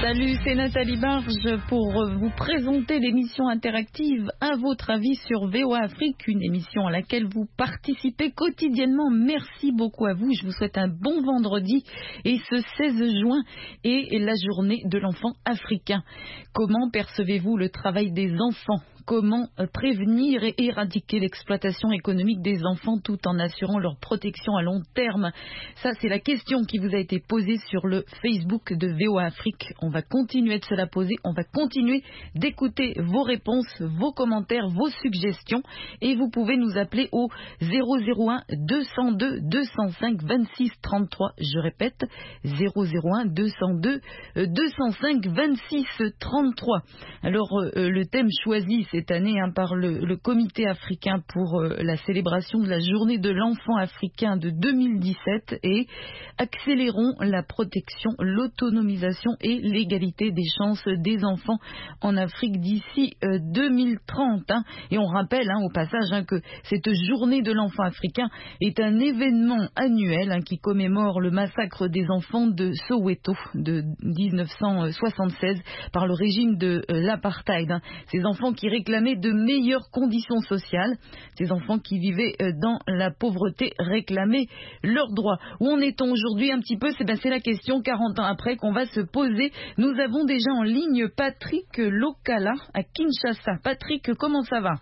Salut, c'est Nathalie Barge pour vous présenter l'émission interactive À votre avis sur VOA Afrique, une émission à laquelle vous participez quotidiennement. Merci beaucoup à vous. Je vous souhaite un bon vendredi et ce 16 juin est la journée de l'enfant africain. Comment percevez-vous le travail des enfants ? Comment prévenir et éradiquer l'exploitation économique des enfants tout en assurant leur protection à long terme? Ça, c'est la question qui vous a été posée sur le Facebook de VOA Afrique. On va continuer de se la poser. On va continuer d'écouter vos réponses, vos commentaires, vos suggestions. Et vous pouvez nous appeler au 001 202 205 26 33. Je répète, 001 202 205 26 33. Alors, le thème choisi cette année par le Comité africain pour la célébration de la journée de l'enfant africain de 2017 est accélérons la protection, l'autonomisation et l'égalité des chances des enfants en Afrique d'ici 2030. Et on rappelle au passage que cette journée de l'enfant africain est un événement annuel qui commémore le massacre des enfants de Soweto de 1976 par le régime de l'apartheid. Ces enfants qui réclamaient de meilleures conditions sociales, ces enfants qui vivaient dans la pauvreté réclamaient leurs droits. Où en est-on aujourd'hui un petit peu? C'est la question 40 ans après qu'on va se poser. Nous avons déjà en ligne Patrick Lokala à Kinshasa. Patrick, comment ça va?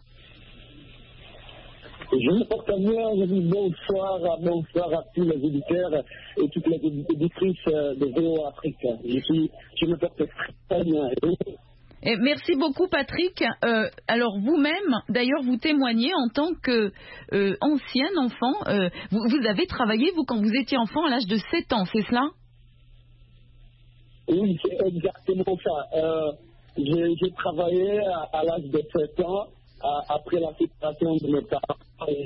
Je me porte bien, je dis bonsoir à tous les auditeurs et toutes les auditrices de VOA Afrique. Je me porte très bien. Et merci beaucoup Patrick. Alors vous-même, d'ailleurs, vous témoignez en tant qu'ancien enfant. Vous avez travaillé, vous, quand vous étiez enfant, à l'âge de 7 ans, c'est cela? Oui, c'est exactement ça. J'ai travaillé à l'âge de 7 ans, après la séparation de mes parents.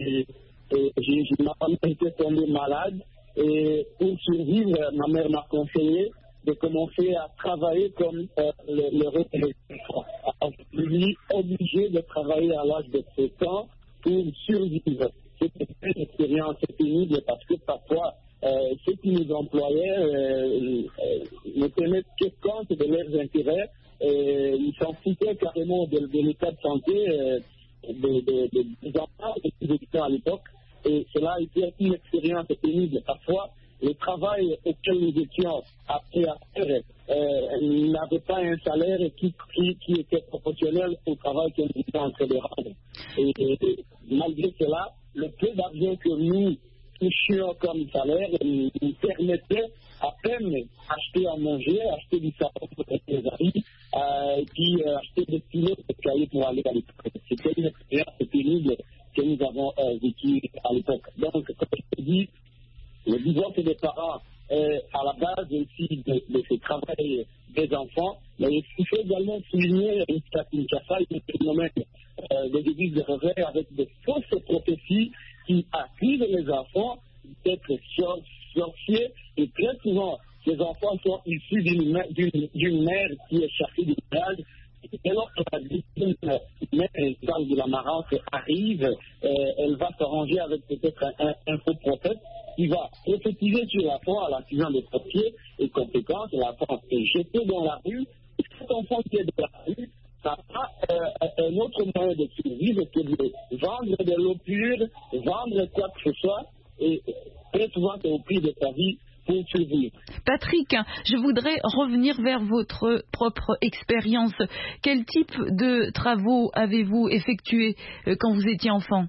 Ma femme était tombée malade. Et pour survivre, ma mère m'a conseillé de commencer à travailler comme le reste des enfants. Je suis obligé de travailler à l'âge de 7 ans pour survivre. C'était une expérience pénible parce que parfois, ceux qui nous employaient ne tenaient que compte de leurs intérêts. Ils s'en foutaient carrément de l'état de santé des enfants et des étudiants à l'époque. Et cela a été une expérience pénible. Parfois, le travail auquel nous étions appelés à faire n'avait pas un salaire qui était proportionnel au travail que nous étions en train de rendre. Et malgré cela, le peu d'argent que nous touchions comme salaire nous permettait à peine acheter à manger, acheter du savon pour les amis, et puis acheter des stylos, des cahiers pour aller à l'école. C'était une expérience pénible que nous avons vécue à l'époque. Donc, comme je te dis, le divorce des parents est à la base aussi de ce travail des enfants, mais il faut également souligner une Kinshasa, un phénomène des églises de réveil avec de fausses prophéties qui accusent les enfants d'être sorciers, et très souvent, ces enfants sont issus d'une mère qui est chargée du village. Et lorsque la victime mère de la marance arrive, elle va s'arranger avec peut-être un faux prophète qui va prophétiser sur l'enfant à l'accusant de sorcier, et conséquence, l'enfant est jeté dans la rue. Et cet enfant qui est dans la rue, ça a un autre moyen de survivre que de vendre de l'eau pure, vendre quoi que ce soit, et très souvent c'est au prix de sa vie pour survivre. Patrick, je voudrais revenir vers votre propre expérience. Quel type de travaux avez-vous effectués quand vous étiez enfant?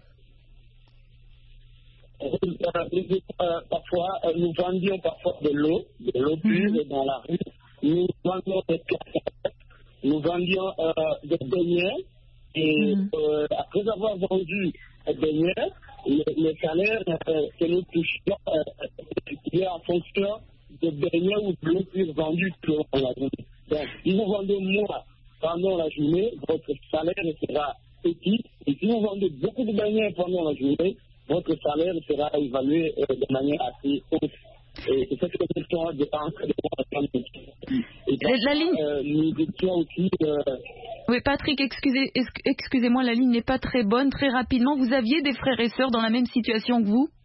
Parfois, nous vendions parfois de l'eau pure dans la rue. Nous vendions des cassettes, nous vendions des beignets. Et après avoir vendu des beignets, le salaire que nous touchions était en fonction de beignets ou de l'eau pure vendue pendant la journée. Donc, si vous vendez moins pendant la journée, votre salaire sera petit. Et si vous vendez beaucoup de beignets pendant la journée, votre salaire sera évalué de manière assez haute. Et c'est cette question de la ligne. Nous étions aussi. Oui, Patrick, excusez-moi, la ligne n'est pas très bonne. Très rapidement, vous aviez des frères et sœurs dans la même situation que vous?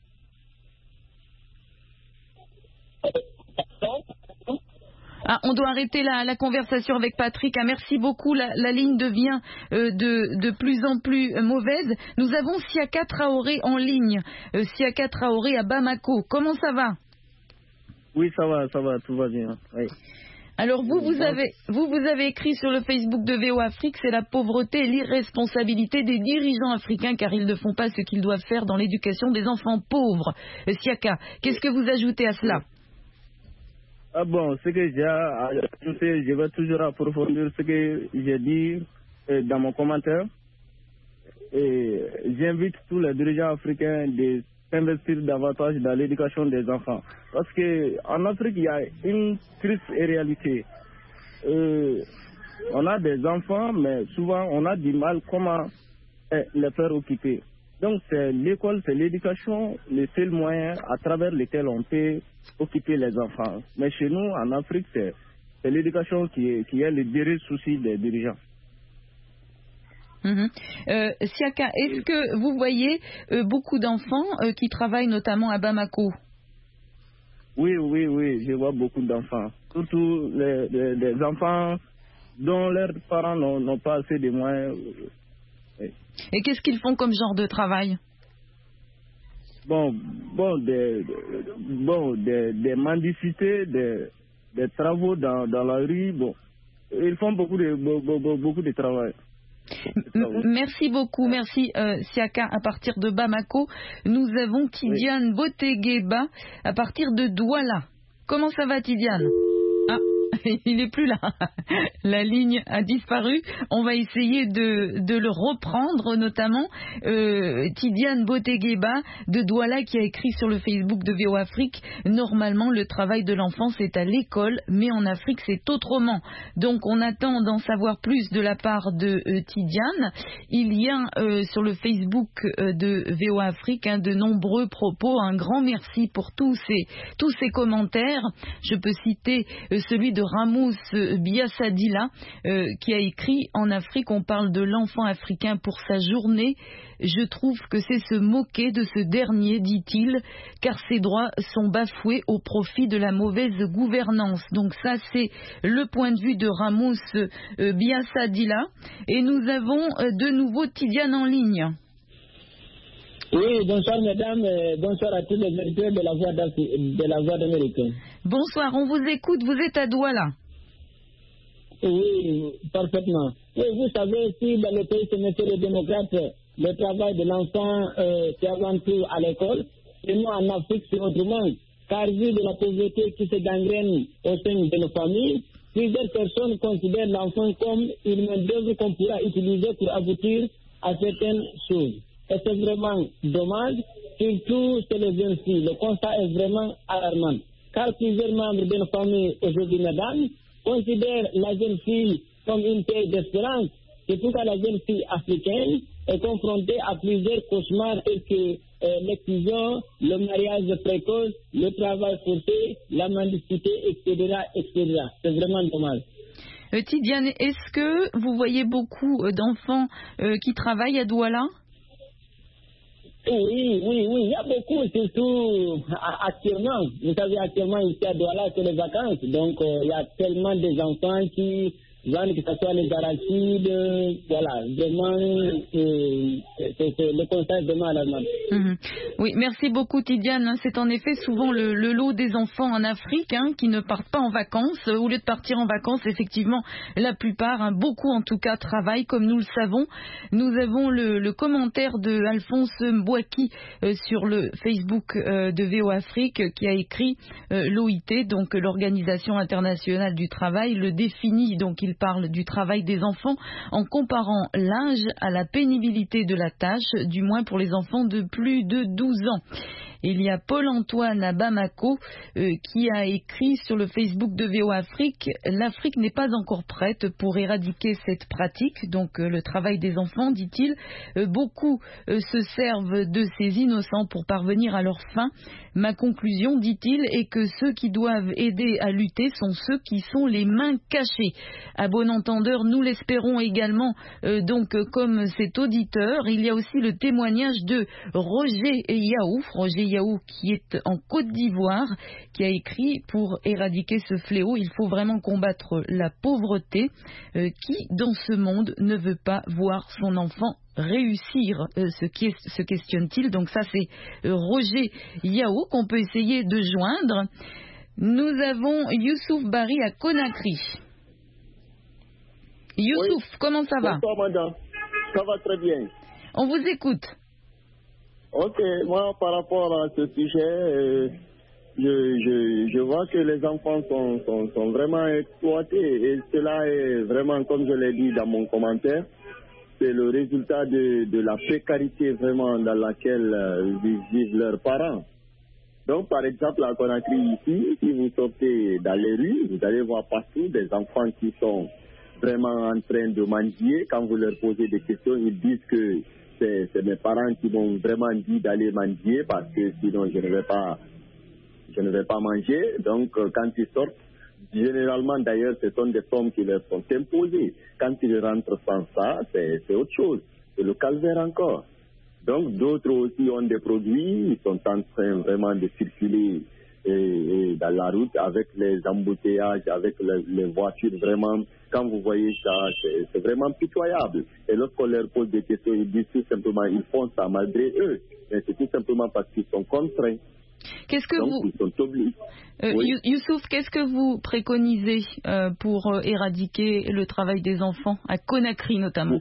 Ah, on doit arrêter la conversation avec Patrick. Ah, merci beaucoup. La ligne devient de plus en plus mauvaise. Nous avons Siaka Traoré en ligne. Siaka Traoré à Bamako. Comment ça va? Oui, ça va, tout va bien. Oui. Alors vous avez écrit sur le Facebook de VO Afrique, c'est la pauvreté et l'irresponsabilité des dirigeants africains car ils ne font pas ce qu'ils doivent faire dans l'éducation des enfants pauvres. Siaka, qu'est-ce que vous ajoutez à cela? Ah bon, ce que j'ai ajouté, je vais toujours approfondir ce que j'ai dit dans mon commentaire. Et j'invite tous les dirigeants africains de s'investir davantage dans l'éducation des enfants. Parce qu'en Afrique, il y a une triste réalité. On a des enfants, mais souvent on a du mal comment les faire occuper. Donc c'est l'école, c'est l'éducation, le seul moyen à travers lequel on peut occuper les enfants. Mais chez nous, en Afrique, c'est l'éducation qui est le vrai souci des dirigeants. Siaka, est-ce que vous voyez beaucoup d'enfants qui travaillent notamment à Bamako? Oui, je vois beaucoup d'enfants. Surtout les enfants dont leurs parents n'ont pas assez de moyens. Oui. Et qu'est-ce qu'ils font comme genre de travail? Des mendicités, des travaux dans la rue. Bon, ils font beaucoup de travail. Merci beaucoup, merci Siaka à partir de Bamako. Nous avons Tidiane Botegueba à partir de Douala. Comment ça va Tidiane? Ah, il n'est plus là. La ligne a disparu. On va essayer de le reprendre, notamment Tidiane Botegueba de Douala qui a écrit sur le Facebook de VO Afrique. Normalement, le travail de l'enfant, c'est à l'école, mais en Afrique, c'est autrement. Donc, on attend d'en savoir plus de la part de Tidiane. Il y a sur le Facebook de VO Afrique de nombreux propos. Un grand merci pour tous ces commentaires. Je peux citer celui de Ramous Biassadila qui a écrit: en Afrique on parle de l'enfant africain pour sa journée. Je trouve que c'est se moquer de ce dernier, dit-il, car ses droits sont bafoués au profit de la mauvaise gouvernance. Donc ça c'est le point de vue de Ramous Biassadila. Et nous avons de nouveau Tidiane en ligne. Oui, bonsoir mesdames, bonsoir à tous les auditeurs de la Voix d'Amérique. Bonsoir, on vous écoute, vous êtes à Douala. Oui, parfaitement. Oui, vous savez, si dans le pays, c'est monsieur le démocrate, le travail de l'enfant, c'est avant tout à l'école. Et nous, en Afrique, c'est autrement. Car vu de la pauvreté qui se gangrène au sein de nos familles, plusieurs personnes considèrent l'enfant comme une main-d'œuvre qu'on pourra utiliser pour aboutir à certaines choses. Et c'est vraiment dommage, surtout chez les jeunes filles. Le constat est vraiment alarmant. Car plusieurs membres de nos familles aujourd'hui, mesdames, considèrent la jeune fille comme une terre d'espérance. C'est pourquoi la jeune fille africaine est confrontée à plusieurs cauchemars tels que l'exclusion, le mariage précoce, le travail forcé, la mendicité, etc., etc. C'est vraiment dommage. Tidiane, est-ce que vous voyez beaucoup d'enfants qui travaillent à Douala? Oui, il y a beaucoup, surtout actuellement. Vous savez, actuellement, ici à Douala, c'est les vacances. Donc, il y a tellement d'enfants qui vendent, que ce soit les arachides, voilà, vraiment, le constat est vraiment alarmant. Oui, merci beaucoup Tidiane. C'est en effet souvent le lot des enfants en Afrique qui ne partent pas en vacances. Au lieu de partir en vacances, effectivement, la plupart, beaucoup en tout cas, travaillent comme nous le savons. Nous avons le commentaire de Alphonse Mbouaki sur le Facebook de VO Afrique qui a écrit l'OIT, donc l'Organisation internationale du travail, le définit, donc il parle du travail des enfants en comparant l'âge à la pénibilité de la tâche, du moins pour les enfants de plus de 12 ans. Il y a Paul-Antoine à Bamako qui a écrit sur le Facebook de VO Afrique: l'Afrique n'est pas encore prête pour éradiquer cette pratique, donc le travail des enfants, dit-il. Beaucoup se servent de ces innocents pour parvenir à leur fin. Ma conclusion, dit-il, est que ceux qui doivent aider à lutter sont ceux qui sont les mains cachées. À bon entendeur, nous l'espérons également, donc comme cet auditeur. Il y a aussi le témoignage de Roger Yao, qui est en Côte d'Ivoire, qui a écrit: pour éradiquer ce fléau, il faut vraiment combattre la pauvreté. Qui, dans ce monde, ne veut pas voir son enfant réussir, se questionne-t-il. Donc ça, c'est Roger Yao qu'on peut essayer de joindre. Nous avons Youssouf Bari à Conakry. Youssouf, oui. Comment ça va? Bonsoir madame, ça va très bien. On vous écoute. Ok, moi par rapport à ce sujet, je vois que les enfants sont vraiment exploités et cela est vraiment, comme je l'ai dit dans mon commentaire, c'est le résultat de la précarité vraiment dans laquelle vivent leurs parents. Donc par exemple à Conakry ici, si vous sortez dans les rues, vous allez voir partout des enfants qui sont vraiment en train de mendier. Quand vous leur posez des questions, ils disent que c'est mes parents qui m'ont vraiment dit d'aller mendier parce que sinon je ne vais pas manger. Donc quand ils sortent, généralement d'ailleurs ce sont des formes qui leur sont imposées. Quand ils rentrent sans ça, c'est autre chose. C'est le calvaire encore. Donc d'autres aussi ont des produits, ils sont en train vraiment de circuler et dans la route avec les embouteillages, avec les voitures vraiment. Quand vous voyez ça, c'est vraiment pitoyable. Et lorsqu'on leur pose des questions, ils disent tout simplement, ils font ça malgré eux. Mais c'est tout simplement parce qu'ils sont contraints. Qu'est-ce que donc, ils sont obligés. Oui. Youssouf, qu'est-ce que vous préconisez pour éradiquer le travail des enfants, à Conakry notamment?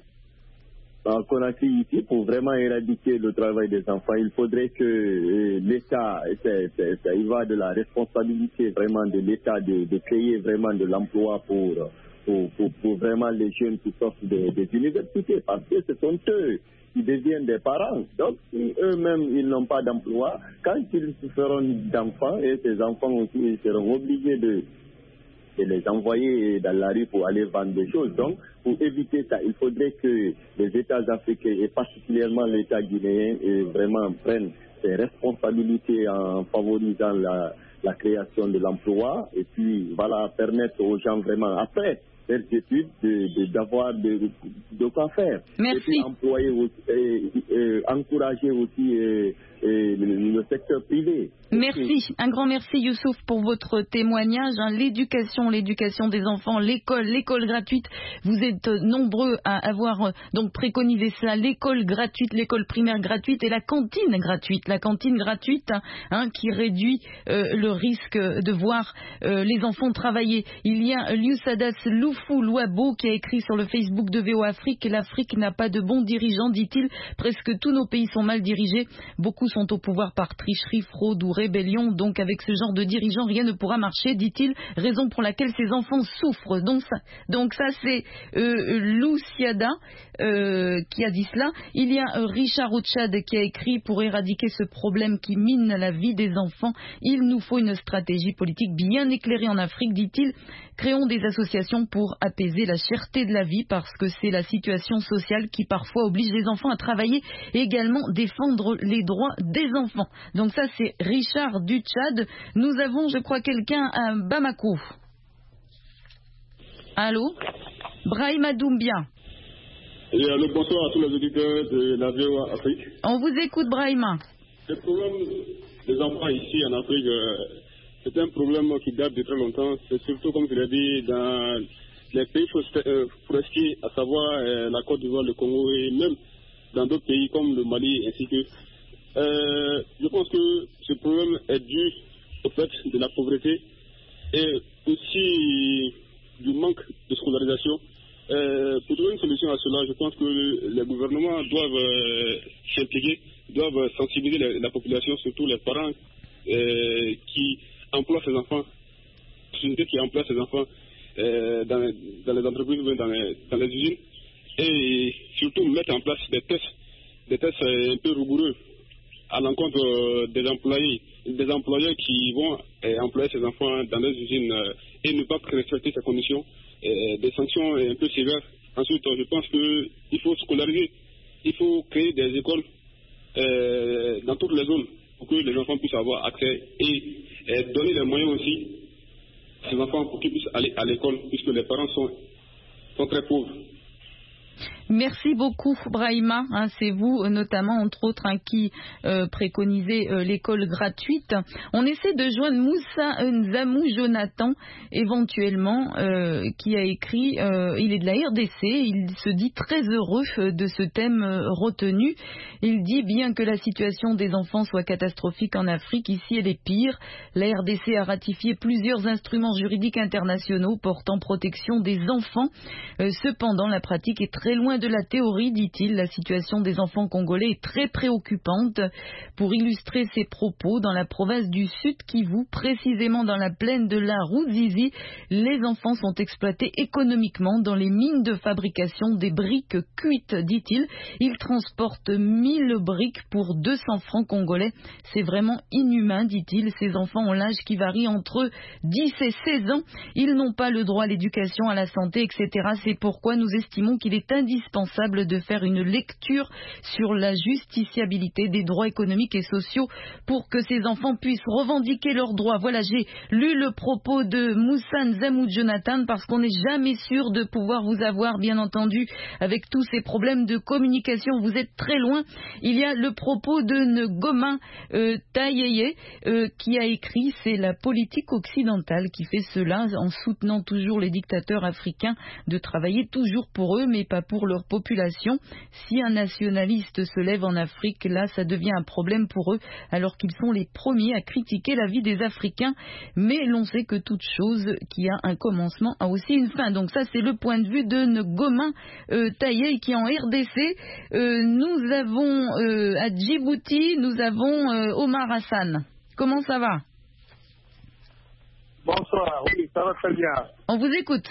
À Conakry ici, pour vraiment éradiquer le travail des enfants, il faudrait que l'État, il va de la responsabilité vraiment de l'État de créer vraiment de l'emploi pour vraiment les jeunes qui sortent des universités, parce que ce sont eux qui deviennent des parents. Donc, si eux-mêmes, ils n'ont pas d'emploi, quand ils feront d'enfants, et ces enfants aussi, ils seront obligés de les envoyer dans la rue pour aller vendre des choses. Donc, pour éviter ça, il faudrait que les États africains, et particulièrement l'État guinéen, vraiment prennent ses responsabilités en favorisant la création de l'emploi, et puis, voilà, permettre aux gens vraiment, après faire des études, d'avoir de quoi faire. Merci. Et puis employer aussi, encourager aussi le secteur privé. Merci, un grand merci Youssouf pour votre témoignage. L'éducation des enfants, l'école gratuite. Vous êtes nombreux à avoir donc préconisé cela, l'école gratuite, l'école primaire gratuite et la cantine gratuite. La cantine gratuite qui réduit le risque de voir les enfants travailler. Il y a Liusadas Loufou Louabo qui a écrit sur le Facebook de VOA Afrique: l'Afrique n'a pas de bons dirigeants, dit-il. Presque tous nos pays sont mal dirigés. Beaucoup sont au pouvoir par tricherie, fraude ou rébellion. Donc avec ce genre de dirigeants, rien ne pourra marcher, dit-il. Raison pour laquelle ces enfants souffrent. Donc ça c'est Luciada qui a dit cela. Il y a Richard Ochad qui a écrit: pour éradiquer ce problème qui mine la vie des enfants, il nous faut une stratégie politique bien éclairée en Afrique, dit-il. Créons des associations pour apaiser la cherté de la vie, parce que c'est la situation sociale qui parfois oblige les enfants à travailler et également défendre les droits des enfants. Donc ça c'est Richard du Tchad. Nous avons, je crois, quelqu'un à Bamako. Allô, Brahima Doumbia. Et allô, bonsoir à tous les auditeurs de la VOA Afrique. On vous écoute, Brahima. Le problème des enfants ici en Afrique, c'est un problème qui date de très longtemps. C'est surtout, comme je l'ai dit, dans les pays forestiers, à savoir la Côte d'Ivoire, le Congo et même dans d'autres pays comme le Mali ainsi que. Je pense que ce problème est dû au fait de la pauvreté et aussi du manque de scolarisation. Pour trouver une solution à cela, je pense que les gouvernements doivent s'impliquer, doivent sensibiliser la population, surtout les parents qui emploient ces enfants, qui emploient ces enfants dans les entreprises, dans les usines, et surtout mettre en place des tests un peu rigoureux à l'encontre des employeurs qui vont employer ces enfants dans les usines et ne pas respecter ces conditions, des sanctions un peu sévères. Ensuite, je pense qu'il faut scolariser, il faut créer des écoles dans toutes les zones pour que les enfants puissent avoir accès et donner les moyens aussi à ces enfants pour qu'ils puissent aller à l'école, puisque les parents sont très pauvres. Merci beaucoup, Brahima. C'est vous, notamment, entre autres, qui préconisez l'école gratuite. On essaie de joindre Moussa Nzamou Jonathan, éventuellement, qui a écrit, il est de la RDC, il se dit très heureux de ce thème retenu. Il dit, bien que la situation des enfants soit catastrophique en Afrique, ici elle est pire. La RDC a ratifié plusieurs instruments juridiques internationaux portant protection des enfants. Cependant, la pratique est très loin de la théorie, dit-il. La situation des enfants congolais est très préoccupante. Pour illustrer ses propos, dans la province du Sud Kivu, précisément dans la plaine de la Ruzizi, les enfants sont exploités économiquement dans les mines de fabrication des briques cuites, dit-il. Ils transportent 1000 briques pour 200 francs congolais. C'est vraiment inhumain, dit-il. Ces enfants ont l'âge qui varie entre 10 et 16 ans. Ils n'ont pas le droit à l'éducation, à la santé, etc. C'est pourquoi nous estimons qu'il est indispensable de faire une lecture sur la justiciabilité des droits économiques et sociaux pour que ces enfants puissent revendiquer leurs droits. Voilà, j'ai lu le propos de Moussa Nzamou Jonathan parce qu'on n'est jamais sûr de pouvoir vous avoir, bien entendu, avec tous ces problèmes de communication. Vous êtes très loin. Il y a le propos de Ngoma Tayeye qui a écrit « C'est la politique occidentale qui fait cela en soutenant toujours les dictateurs africains de travailler toujours pour eux mais pas pour leur population. Si un nationaliste se lève en Afrique, là ça devient un problème pour eux alors qu'ils sont les premiers à critiquer la vie des Africains. Mais l'on sait que toute chose qui a un commencement a aussi une fin. » Donc ça c'est le point de vue de Ngoma Tayeye qui est en RDC. Nous avons à Djibouti, nous avons Omar Hassan. Comment ça va? Bonsoir, oui, ça va très bien. On vous écoute.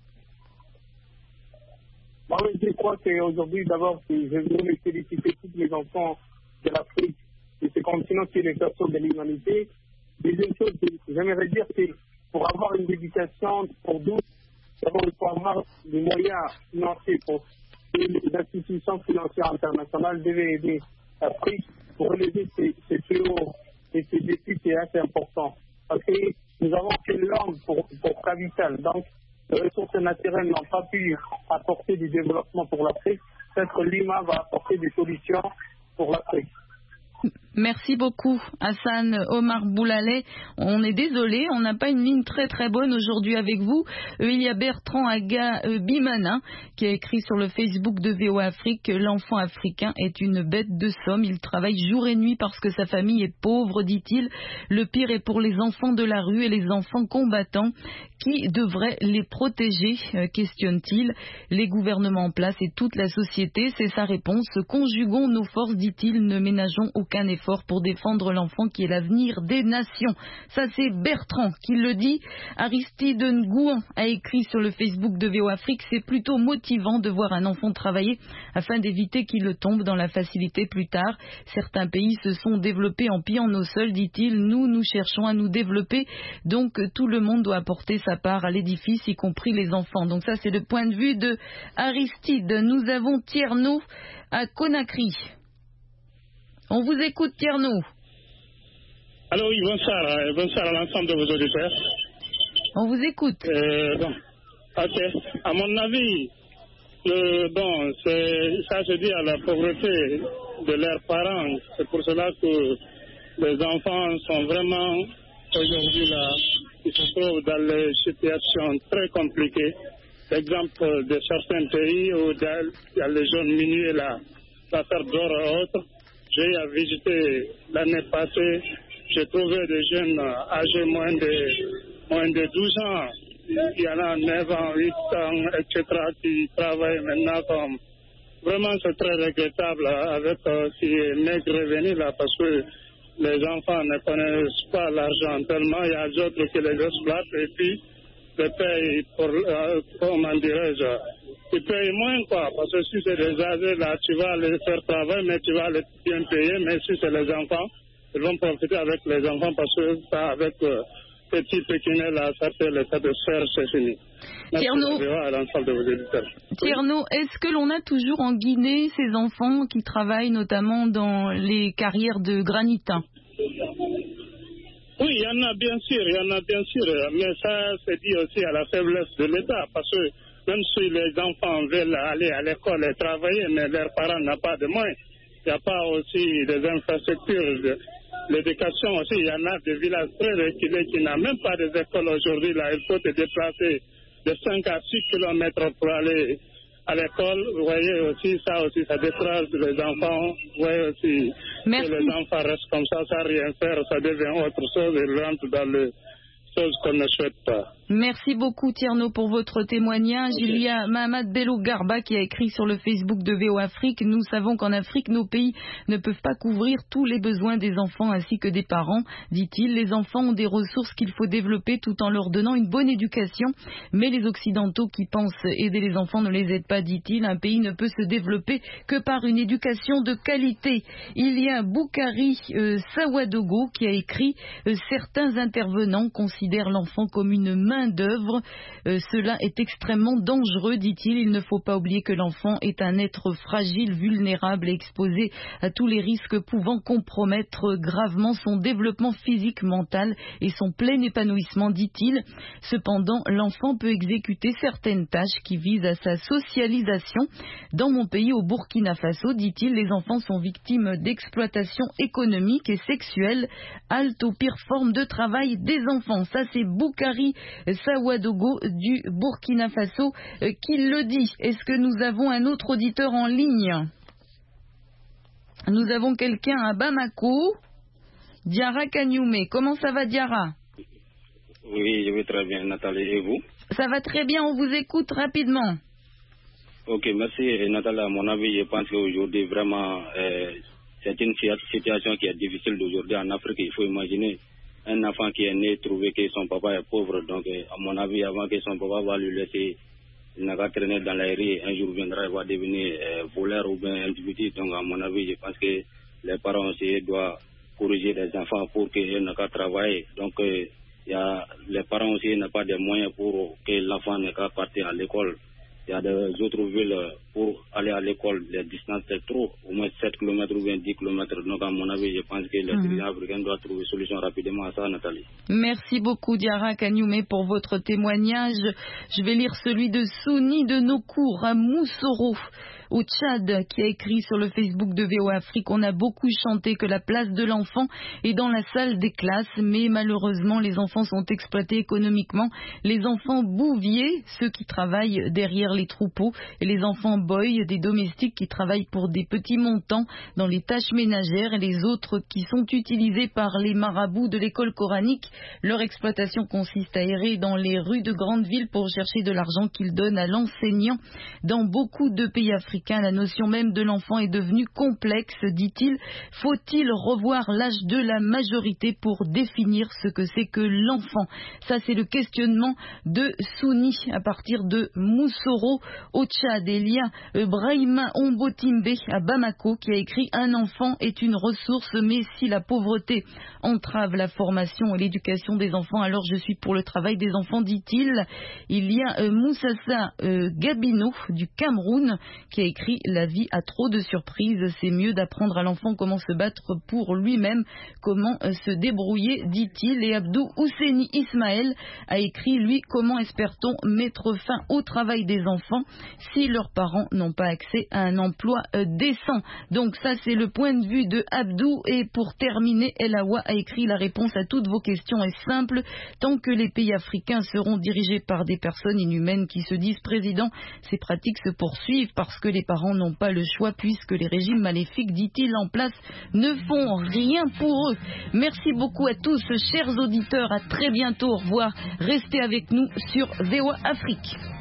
Moi, je crois qu'aujourd'hui, d'abord, je voulais féliciter tous les enfants de l'Afrique de ce continent qui est le berceau de l'humanité. Deuxième chose, j'aimerais dire que pour avoir une éducation pour tous, d'abord, il faut avoir des moyens financiers pour les institutions financières internationales devaient aider l'Afrique pour relever ces fléaux et ces défis qui est assez important. Parce que nous avons qu'une langue pour capital. Donc, les ressources naturelles n'ont pas pu apporter du développement pour l'Afrique. Peut-être l'IMA va apporter des solutions pour l'Afrique. Merci beaucoup Hassan Omar Boulalé. On est désolé, on n'a pas une ligne très très bonne aujourd'hui avec vous. Il y a Bertrand Aga Bimana qui a écrit sur le Facebook de VOA Afrique: l'enfant africain est une bête de somme, il travaille jour et nuit parce que sa famille est pauvre, dit-il. Le pire est pour les enfants de la rue et les enfants combattants. Qui devrait les protéger, questionne-t-il. Les gouvernements en place et toute la société, c'est sa réponse. Conjuguons nos forces, dit-il, ne ménageons aucun effort pour défendre l'enfant qui est l'avenir des nations. Ça c'est Bertrand qui le dit. Aristide Ngouan a écrit sur le Facebook de VOA Afrique: c'est plutôt motivant de voir un enfant travailler afin d'éviter qu'il tombe dans la facilité plus tard. Certains pays se sont développés en pillant nos sols, dit-il. Nous cherchons à nous développer, donc tout le monde doit apporter sa part à l'édifice, y compris les enfants. Donc ça c'est le point de vue de Aristide. Nous avons Tierno à Conakry. On vous écoute, Tierno. Allô, oui, bonsoir. Bonsoir à l'ensemble de vos auditeurs. On vous écoute. Ok. À mon avis, ça se dit à la pauvreté de leurs parents. C'est pour cela que les enfants sont vraiment aujourd'hui là, ils se trouvent dans des situations très compliquées. L'exemple de certains pays où il y a les jeunes miniers là, l'affaire d'or et autres. J'ai visité l'année passée, j'ai trouvé des jeunes âgés moins de 12 ans. Il y en a 9 ans, 8 ans, etc. qui travaillent maintenant comme... Vraiment, c'est très regrettable avec ces maigres revenus là, parce que les enfants ne connaissent pas l'argent tellement. Il y a d'autres qui les exploitent et puis les payent pour, comment dirais-je, ils payent moins quoi, parce que si c'est des âgés là, tu vas les faire travailler, mais tu vas les bien payer, mais si c'est les enfants, ils vont profiter avec les enfants parce que ça, avec petit pékinais là, ça fait l'état de faire, c'est fini. Tierno, est-ce que l'on a toujours en Guinée ces enfants qui travaillent notamment dans les carrières de granit? Oui, il y en a bien sûr, mais ça c'est dû aussi à la faiblesse de l'État, parce que même si les enfants veulent aller à l'école et travailler, mais leurs parents n'ont pas de moyens. Il n'y a pas aussi des infrastructures. L'éducation aussi, il y en a des villages très reculés qui n'ont même pas des écoles aujourd'hui. Là, il faut te déplacer de 5 à 6 kilomètres pour aller à l'école. Vous voyez aussi, ça décourage les enfants. Vous voyez aussi Merci. que les enfants restent comme ça, sans rien faire, ça devient autre chose et rentre dans les choses qu'on ne souhaite pas. Merci beaucoup Tierno pour votre témoignage. Okay. Il y a Mahamad Bello Garba qui a écrit sur le Facebook de VO Afrique: nous savons qu'en Afrique, nos pays ne peuvent pas couvrir tous les besoins des enfants ainsi que des parents, dit-il. Les enfants ont des ressources qu'il faut développer tout en leur donnant une bonne éducation. Mais les Occidentaux qui pensent aider les enfants ne les aident pas, dit-il. Un pays ne peut se développer que par une éducation de qualité. Il y a Boukari Sawadogo qui a écrit: certains intervenants considèrent l'enfant comme une main d'œuvre. Cela est extrêmement dangereux, dit-il. Il ne faut pas oublier que l'enfant est un être fragile, vulnérable et exposé à tous les risques pouvant compromettre gravement son développement physique, mental et son plein épanouissement, dit-il. Cependant, l'enfant peut exécuter certaines tâches qui visent à sa socialisation. Dans mon pays, au Burkina Faso, dit-il, les enfants sont victimes d'exploitation économique et sexuelle, halte aux pires formes de travail des enfants. Ça, c'est Boukari Sawadogo du Burkina Faso qui le dit. Est-ce que nous avons un autre auditeur en ligne? Nous avons quelqu'un à Bamako, Diarra Kanyume. Comment ça va, Diarra? Oui, je vais très bien, Nathalie. Et vous? Ça va très bien, on vous écoute rapidement. Ok, merci Nathalie. À mon avis, je pense qu'aujourd'hui, vraiment, c'est une situation qui est difficile d'aujourd'hui en Afrique. Il faut imaginer un enfant qui est né, trouver que son papa est pauvre. Donc, à mon avis, avant que son papa va lui laisser, il n'a qu'à traîner dans la rue. Un jour viendra, il va devenir voleur ou bien individu. Donc, à mon avis, je pense que les parents aussi doivent corriger les enfants pour qu'ils n'aient qu'à travailler. Donc, les parents aussi n'ont pas de moyens pour que l'enfant n'ait qu'à partir à l'école. Il y a des autres villes pour aller à l'école, les distances c'est trop, au moins 7 km ou bien 10 km. Donc à mon avis, je pense que les dirigeants africains doivent trouver une solution rapidement à ça, Nathalie. Merci beaucoup Diarra Kanyume pour votre témoignage. Je vais lire celui de Souni de Nokour à Moussoro, au Tchad, qui a écrit sur le Facebook de VO Afrique: on a beaucoup chanté que la place de l'enfant est dans la salle des classes, mais malheureusement les enfants sont exploités économiquement. Les enfants bouviers, ceux qui travaillent derrière les troupeaux, et les enfants boys, des domestiques qui travaillent pour des petits montants dans les tâches ménagères, et les autres qui sont utilisés par les marabouts de l'école coranique. Leur exploitation consiste à errer dans les rues de grandes villes pour chercher de l'argent qu'ils donnent à l'enseignant. Dans beaucoup de pays africains, la notion même de l'enfant est devenue complexe, dit-il. Faut-il revoir l'âge de la majorité pour définir ce que c'est que l'enfant? Ça, c'est le questionnement de Souni à partir de Moussoro au Tchad. Et il y a Brahima Ombotimbe à Bamako qui a écrit: un enfant est une ressource, mais si la pauvreté entrave la formation et l'éducation des enfants, alors je suis pour le travail des enfants, dit-il. Il y a Moussassa Gabino du Cameroun qui a écrit: la vie a trop de surprises, c'est mieux d'apprendre à l'enfant comment se battre pour lui-même, comment se débrouiller, dit-il. Et Abdou Ouseni Ismaël a écrit, lui: comment espère-t-on mettre fin au travail des enfants si leurs parents n'ont pas accès à un emploi décent? Donc ça, c'est le point de vue de Abdou. Et pour terminer, El Awa a écrit: la réponse à toutes vos questions est simple, tant que les pays africains seront dirigés par des personnes inhumaines qui se disent présidents, ces pratiques se poursuivent parce que les parents n'ont pas le choix, puisque les régimes maléfiques, dit-il, en place ne font rien pour eux. Merci beaucoup à tous, chers auditeurs. À très bientôt. Au revoir. Restez avec nous sur VOA Afrique.